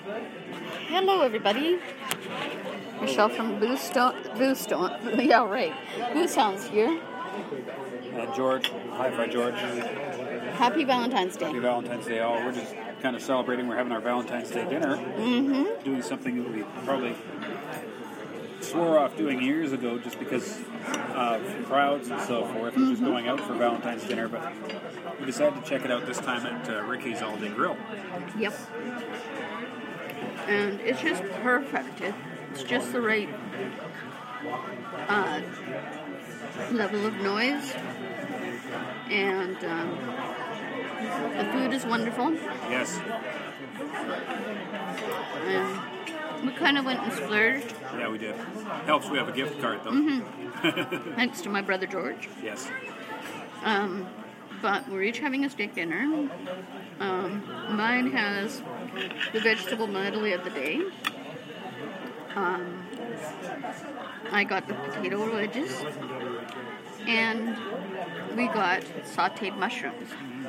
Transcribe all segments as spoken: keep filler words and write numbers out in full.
Hello, everybody. Michelle from Boostone. Boostone. Yeah, right. Boostown's here. And George. Hi, Fred George. Happy Valentine's Day. Happy Valentine's Day, all. We're just kind of celebrating. We're having our Valentine's Day dinner. Mm-hmm. Doing something that we probably swore off doing years ago just because of crowds and so forth. We're just going out for Valentine's dinner, but we decided to check it out this time at uh, Ricky's All Day Grill. Yep. And it's just perfect. It, it's just the right uh, level of noise. And um, the food is wonderful. Yes. And we kind of went and splurged. Yeah, we did. Helps we have a gift card, though. Mm-hmm. Thanks to my brother George. Yes. Um, but we're each having a steak dinner. Um, mine has the vegetable medley of the day. Um, I got the potato wedges. And we got sauteed mushrooms.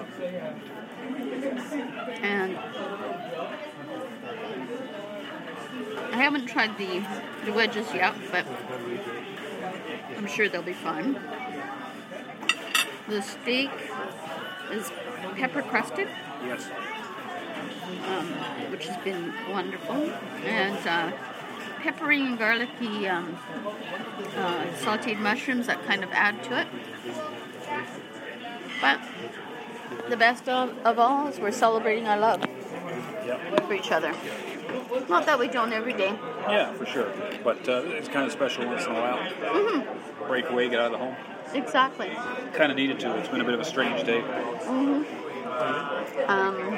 And I haven't tried the, the wedges yet, but I'm sure they'll be fun. The steak is pepper crusted. Yes. Um, which has been wonderful. And uh, peppery and garlicky um, uh, sauteed mushrooms that kind of add to it. But the best of, of all is we're celebrating our love Yep. for each other. Not that we don't every day. Yeah, for sure. But uh, it's kind of special once in a while. Mm-hmm. Break away, get out of the home. Exactly. Kind of needed to. It's been a bit of a strange day. Mm-hmm. Um,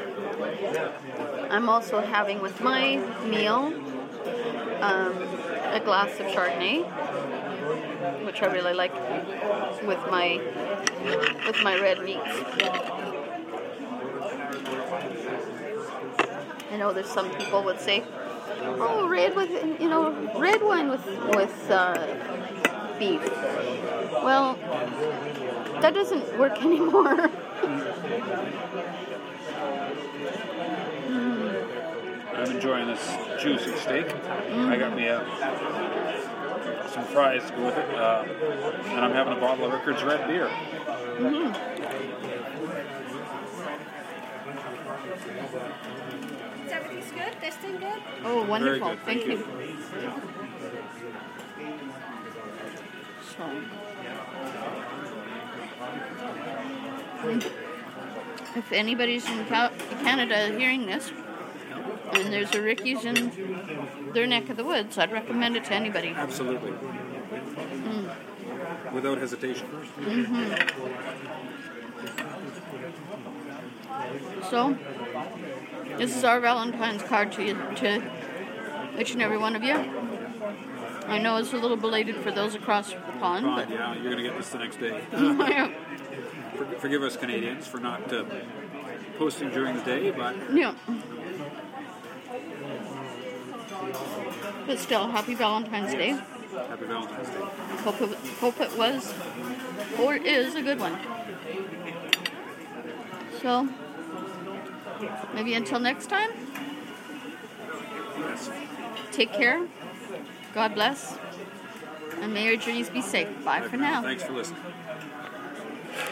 I'm also having with my meal um, a glass of Chardonnay, which I really like with my with my red meats. I know there's some people would say, "Oh, red with you know red wine with with uh, beef." Well, that doesn't work anymore. I'm enjoying this juicy steak. Mm. I got me uh, some fries to go with it, uh, and I'm having a bottle of Rickard's Red Beer. Mm-hmm. Is everything's good? Testing good? Oh, wonderful. Very good. Thank, Thank you. you. So, if anybody's in Cal- Canada hearing this, and there's a Ricky's in their neck of the woods, I'd recommend it to anybody. Absolutely. Mm. Without hesitation. Mm-hmm. So, this is our Valentine's card to you, to each and every one of you. I know it's a little belated for those across the pond, Fine, but yeah, you're going to get this the next day. yeah. For, forgive us Canadians for not uh, posting during the day, but Yeah. But still, happy Valentine's Day. happy Valentine's Day. Hope it, hope it was or is a good one. So, maybe until next time, Yes. take care, God bless, and may your journeys be safe. Bye for now. Thanks for listening.